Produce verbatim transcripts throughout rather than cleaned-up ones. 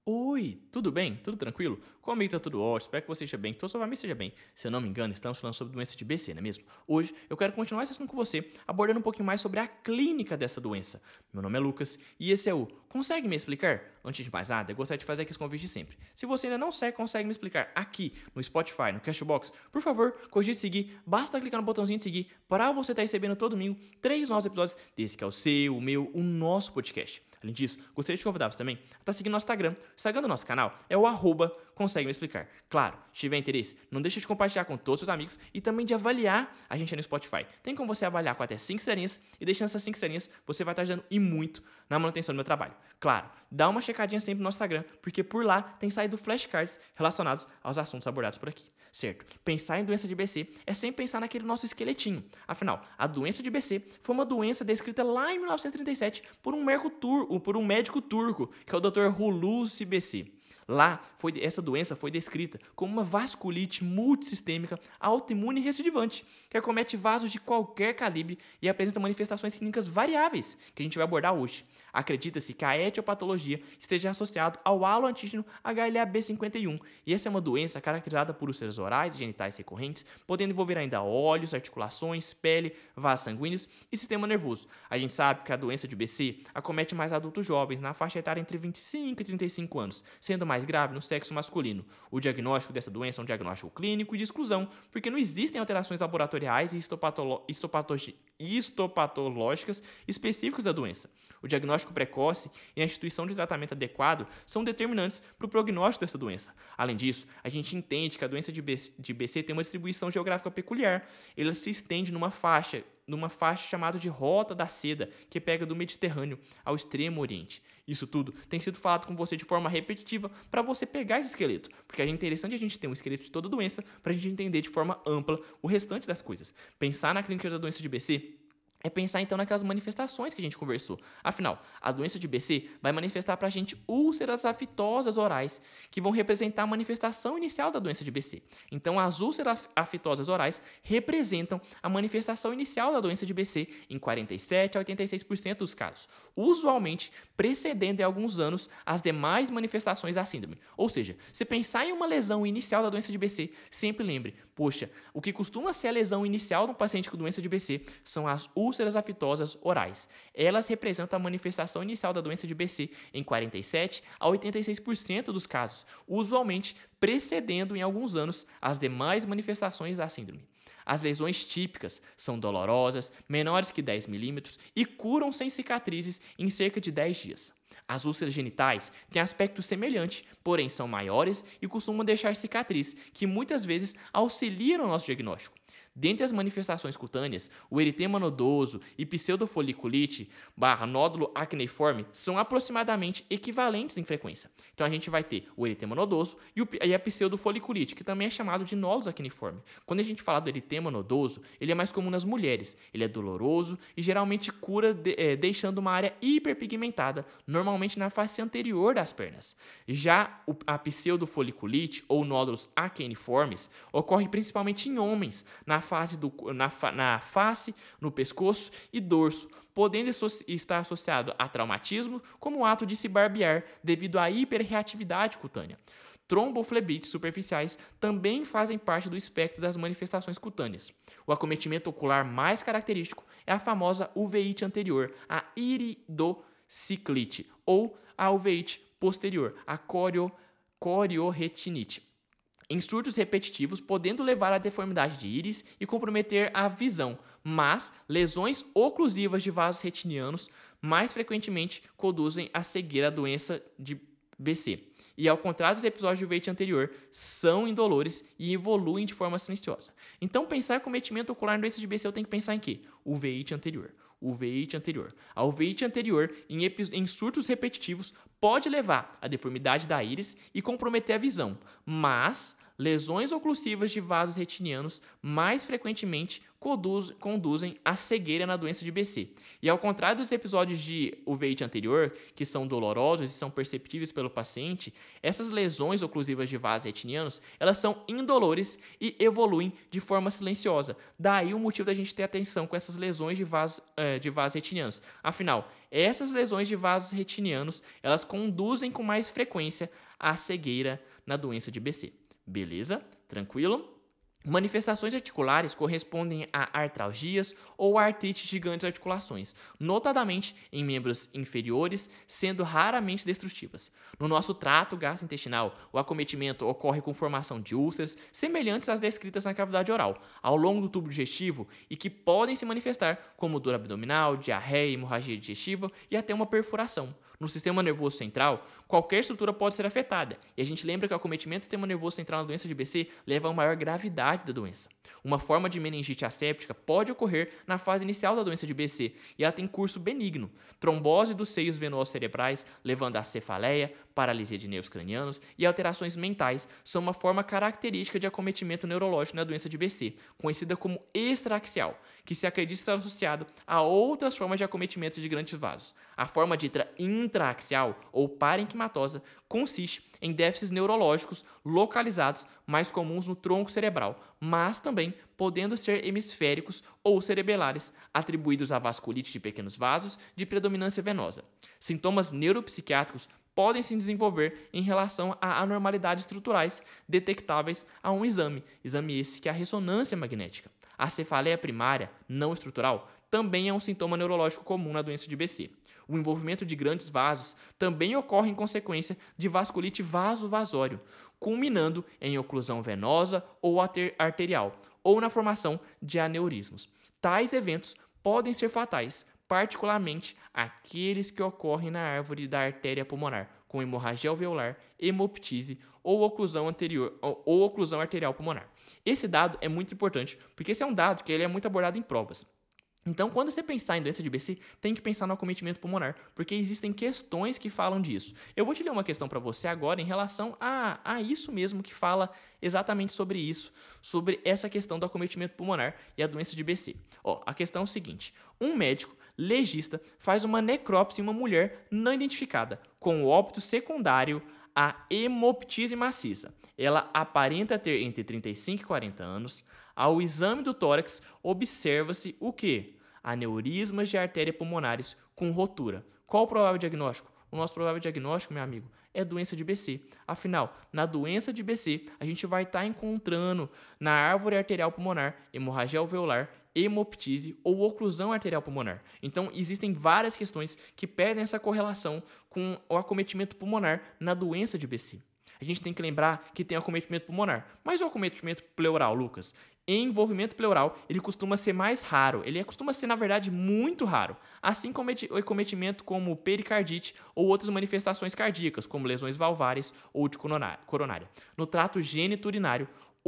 Oi, tudo bem? Tudo tranquilo? Comigo tá tudo ótimo, espero que você esteja bem, que toda sua família esteja bem. Se eu não me engano, estamos falando sobre doença de B C, não é mesmo? Hoje eu quero continuar esse assunto com você, abordando um pouquinho mais sobre a clínica dessa doença. Meu nome é Lucas e esse é o Consegue Me Explicar? Antes de mais nada, eu gostaria de fazer aqui esse convite de sempre. Se você ainda não segue Consegue Me Explicar aqui no Spotify, no Cashbox, por favor, cogite seguir, basta clicar no botãozinho de seguir para você estar recebendo todo domingo três novos episódios desse que é o seu, o meu, o nosso podcast. Além disso, gostaria de te convidar você também a estar seguindo nosso Instagram. O Instagram do nosso canal é o arroba Consegue Me Explicar. Claro, se tiver interesse, não deixe de compartilhar com todos os seus amigos e também de avaliar a gente aí no Spotify. Tem como você avaliar com até cinco estrelinhas e deixando essas cinco estrelinhas, você vai estar ajudando e muito na manutenção do meu trabalho. Claro, dá uma checadinha sempre no nosso Instagram, porque por lá tem saído flashcards relacionados aos assuntos abordados por aqui. Certo? Pensar em doença de B C é sempre pensar naquele nosso esqueletinho. Afinal, a doença de B C foi uma doença descrita lá em mil novecentos e trinta e sete por um, mercotur, por um médico turco, que é o doutor Hulusi B C. Lá, foi, essa doença foi descrita como uma vasculite multissistêmica autoimune recidivante, que acomete vasos de qualquer calibre e apresenta manifestações clínicas variáveis, que a gente vai abordar hoje. Acredita-se que a etiopatologia esteja associada ao haloantígeno H L A B cinquenta e um, e essa é uma doença caracterizada por úlceras orais e genitais recorrentes, podendo envolver ainda olhos, articulações, pele, vasos sanguíneos e sistema nervoso. A gente sabe que a doença de B C acomete mais adultos jovens, na faixa etária entre vinte e cinco e trinta e cinco anos, sendo mais grave no sexo masculino. O diagnóstico dessa doença é um diagnóstico clínico e de exclusão, porque não existem alterações laboratoriais e histopatolo- histopatologi- histopatológicas específicas da doença. O diagnóstico precoce e a instituição de tratamento adequado são determinantes para o prognóstico dessa doença. Além disso, a gente entende que a doença de B C tem uma distribuição geográfica peculiar. Ela se estende numa faixa numa faixa chamada de Rota da Seda, que pega do Mediterrâneo ao Extremo Oriente. Isso tudo tem sido falado com você de forma repetitiva para você pegar esse esqueleto, porque é interessante a gente ter um esqueleto de toda doença para a gente entender de forma ampla o restante das coisas. Pensar na clínica da doença de B C é pensar então naquelas manifestações que a gente conversou. Afinal, a doença de B C vai manifestar para a gente úlceras afitosas orais, que vão representar a manifestação inicial da doença de B C. Então, as úlceras afitosas orais representam a manifestação inicial da doença de B C em quarenta e sete a oitenta e seis por cento dos casos, usualmente precedendo em alguns anos as demais manifestações da síndrome. Ou seja, se pensar em uma lesão inicial da doença de B C, sempre lembre, poxa, o que costuma ser a lesão inicial de um paciente com doença de B C são as úlceras úlceras afitosas orais. Elas representam a manifestação inicial da doença de B C em quarenta e sete a oitenta e seis por cento dos casos, usualmente precedendo em alguns anos as demais manifestações da síndrome. As lesões típicas são dolorosas, menores que dez milímetros e curam sem cicatrizes em cerca de dez dias. As úlceras genitais têm aspecto semelhante, porém são maiores e costumam deixar cicatriz, que muitas vezes auxiliam no nosso diagnóstico. Dentre as manifestações cutâneas, o eritema nodoso e pseudofoliculite barra nódulo acneiforme são aproximadamente equivalentes em frequência. Então a gente vai ter o eritema nodoso e, o, e a pseudofoliculite, que também é chamado de nódulo acneiforme. Quando a gente fala do eritema nodoso, ele é mais comum nas mulheres. Ele é doloroso e geralmente cura de, é, deixando uma área hiperpigmentada, normalmente na face anterior das pernas. Já o, a pseudofoliculite ou nódulos acneiformes ocorre principalmente em homens, na Face do, na, na face, no pescoço e dorso, podendo estar associado a traumatismo, como o ato de se barbear devido à hiperreatividade cutânea. Tromboflebites superficiais também fazem parte do espectro das manifestações cutâneas. O acometimento ocular mais característico é a famosa uveíte anterior, a iridociclite, ou a uveíte posterior, a corio, corioretinite, em surtos repetitivos, podendo levar à deformidade de íris e comprometer a visão, mas lesões oclusivas de vasos retinianos mais frequentemente conduzem à cegueira, a doença de B C. E ao contrário dos episódios de uveíte anterior, são indolores e evoluem de forma silenciosa. Então, pensar em cometimento ocular na doença de B C, eu tenho que pensar em quê? Uveíte anterior. Uveíte anterior. A uveíte anterior, em, em surtos repetitivos, pode levar à deformidade da íris e comprometer a visão, mas lesões oclusivas de vasos retinianos mais frequentemente conduz, conduzem à cegueira na doença de B C. E ao contrário dos episódios de uveíte anterior, que são dolorosos e são perceptíveis pelo paciente, essas lesões oclusivas de vasos retinianos, elas são indolores e evoluem de forma silenciosa. Daí o motivo da gente ter atenção com essas lesões de vasos, eh, de vasos retinianos. Afinal, essas lesões de vasos retinianos, elas conduzem com mais frequência à cegueira na doença de B C. Beleza? Tranquilo? Manifestações articulares correspondem a artralgias ou artrite de grandes articulações, notadamente em membros inferiores, sendo raramente destrutivas. No nosso trato gastrointestinal, o acometimento ocorre com formação de úlceras semelhantes às descritas na cavidade oral, ao longo do tubo digestivo e que podem se manifestar como dor abdominal, diarreia, hemorragia digestiva e até uma perfuração. No sistema nervoso central, qualquer estrutura pode ser afetada, e a gente lembra que o acometimento do sistema nervoso central na doença de B C leva a uma maior gravidade da doença. Uma forma de meningite asséptica pode ocorrer na fase inicial da doença de B C, e ela tem curso benigno, trombose dos seios venosos cerebrais, levando a cefaleia, paralisia de nervos cranianos e alterações mentais são uma forma característica de acometimento neurológico na doença de B C, conhecida como extraaxial, que se acredita estar associado a outras formas de acometimento de grandes vasos. A forma dita intraaxial ou parenquimatosa consiste em déficits neurológicos localizados mais comuns no tronco cerebral, mas também podendo ser hemisféricos ou cerebelares, atribuídos à vasculite de pequenos vasos de predominância venosa. Sintomas neuropsiquiátricos podem se desenvolver em relação a anormalidades estruturais detectáveis a um exame, exame esse que é a ressonância magnética. A cefaleia primária, não estrutural, também é um sintoma neurológico comum na doença de B C. O envolvimento de grandes vasos também ocorre em consequência de vasculite vasovasório, culminando em oclusão venosa ou arterial, ou na formação de aneurismos. Tais eventos podem ser fatais, particularmente aqueles que ocorrem na árvore da artéria pulmonar, com hemorragia alveolar, hemoptise ou oclusão anterior ou, ou oclusão arterial pulmonar. Esse dado é muito importante, porque esse é um dado que ele é muito abordado em provas. Então, quando você pensar em doença de B C, tem que pensar no acometimento pulmonar, porque existem questões que falam disso. Eu vou te ler uma questão para você agora em relação a, a isso mesmo, que fala exatamente sobre isso, sobre essa questão do acometimento pulmonar e a doença de B C. Ó, a questão é o seguinte: um médico legista faz uma necrópsia em uma mulher não identificada, com óbito secundário à hemoptise maciça. Ela aparenta ter entre trinta e cinco e quarenta anos. Ao exame do tórax, observa-se o quê? Aneurismas de artéria pulmonares com rotura. Qual o provável diagnóstico? O nosso provável diagnóstico, meu amigo, é doença de B C. Afinal, na doença de B C, a gente vai estar tá encontrando na árvore arterial pulmonar hemorragia alveolar, hemoptise ou oclusão arterial pulmonar. Então, existem várias questões que pedem essa correlação com o acometimento pulmonar na doença de B C. A gente tem que lembrar que tem acometimento pulmonar. Mas o acometimento pleural, Lucas? Envolvimento pleural, ele costuma ser mais raro. Ele costuma ser, na verdade, muito raro. Assim como o acometimento como pericardite ou outras manifestações cardíacas, como lesões valvares ou de coronária. No trato geniturinário,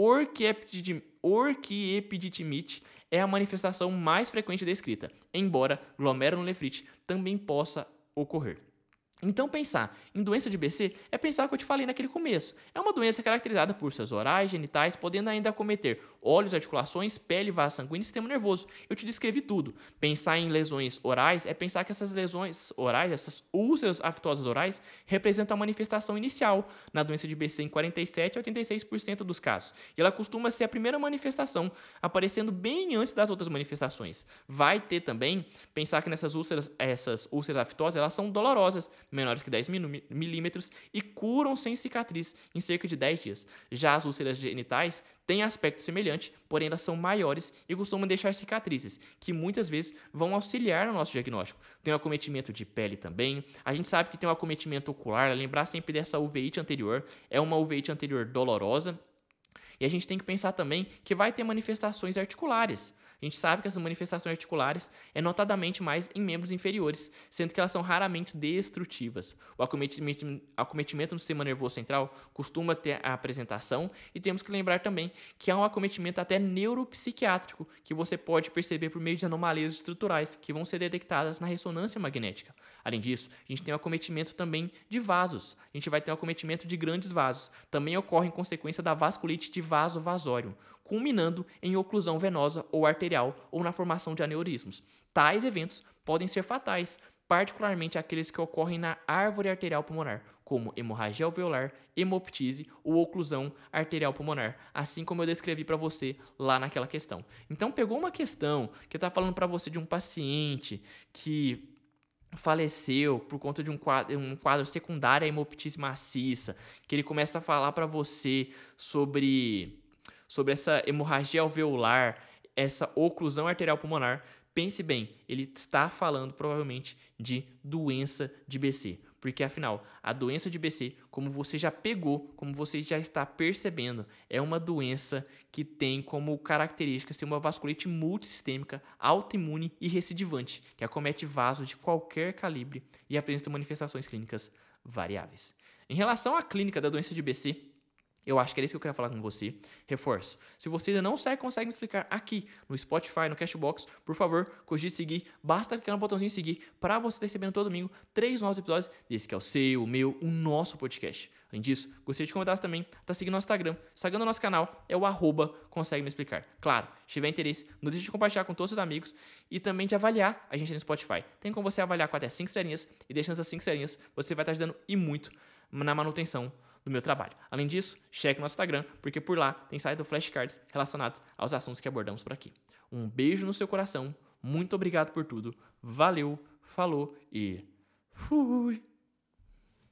orquiepididimite é a manifestação mais frequente descrita, embora glomerulonefrite também possa ocorrer. Então, pensar em doença de B C é pensar o que eu te falei naquele começo. É uma doença caracterizada por seus orais, genitais, podendo ainda acometer olhos, articulações, pele, vaso sanguíneo e sistema nervoso. Eu te descrevi tudo. Pensar em lesões orais é pensar que essas lesões orais, essas úlceras afetosas orais, representam a manifestação inicial na doença de B C em quarenta e sete a oitenta e seis por cento dos casos. E ela costuma ser a primeira manifestação, aparecendo bem antes das outras manifestações. Vai ter também, pensar que nessas úlceras, essas úlceras afetosas, elas são dolorosas, menores que dez milímetros e curam sem cicatriz em cerca de dez dias. Já as úlceras genitais têm aspecto semelhante, porém elas são maiores e costumam deixar cicatrizes, que muitas vezes vão auxiliar no nosso diagnóstico. Tem o acometimento de pele também. A gente sabe que tem o acometimento ocular, lembrar sempre dessa uveíte anterior, é uma uveíte anterior dolorosa. E a gente tem que pensar também que vai ter manifestações articulares. A gente sabe que essas manifestações articulares é notadamente mais em membros inferiores, sendo que elas são raramente destrutivas. O acometimento, acometimento no sistema nervoso central costuma ter a apresentação, e temos que lembrar também que há um acometimento até neuropsiquiátrico, que você pode perceber por meio de anomalias estruturais, que vão ser detectadas na ressonância magnética. Além disso, a gente tem o acometimento também de vasos. A gente vai ter o acometimento de grandes vasos. Também ocorre em consequência da vasculite de vaso-vasório, culminando em oclusão venosa ou arterial ou na formação de aneurismos. Tais eventos podem ser fatais, particularmente aqueles que ocorrem na árvore arterial pulmonar, como hemorragia alveolar, hemoptise ou oclusão arterial pulmonar, assim como eu descrevi para você lá naquela questão. Então, pegou uma questão que está falando para você de um paciente que faleceu por conta de um quadro, um quadro secundário à hemoptise maciça, que ele começa a falar para você sobre, sobre essa hemorragia alveolar, essa oclusão arterial pulmonar, pense bem, ele está falando provavelmente de doença de B C. Porque, afinal, a doença de B C, como você já pegou, como você já está percebendo, é uma doença que tem como característica ser uma vasculite multissistêmica, autoimune e recidivante, que acomete vasos de qualquer calibre e apresenta manifestações clínicas variáveis. Em relação à clínica da doença de B C, eu acho que era isso que eu queria falar com você. Reforço. Se você ainda não segue, consegue me explicar aqui no Spotify, no Cashbox, por favor, cogite seguir. Basta clicar no botãozinho seguir para você estar recebendo todo domingo três novos episódios desse que é o seu, o meu, o nosso podcast. Além disso, gostaria de convidar você também a estar seguindo nosso Instagram. O Instagram do nosso canal é o arroba consegue me explicar. Claro, se tiver interesse, não deixe de compartilhar com todos os seus amigos e também de avaliar a gente no Spotify. Tem como você avaliar com até cinco estrelinhas e deixando essas cinco estrelinhas, você vai estar ajudando e muito na manutenção do meu trabalho. Além disso, cheque nosso Instagram, porque por lá tem saído flashcards relacionados aos assuntos que abordamos por aqui. Um beijo no seu coração, muito obrigado por tudo, valeu, falou e fui!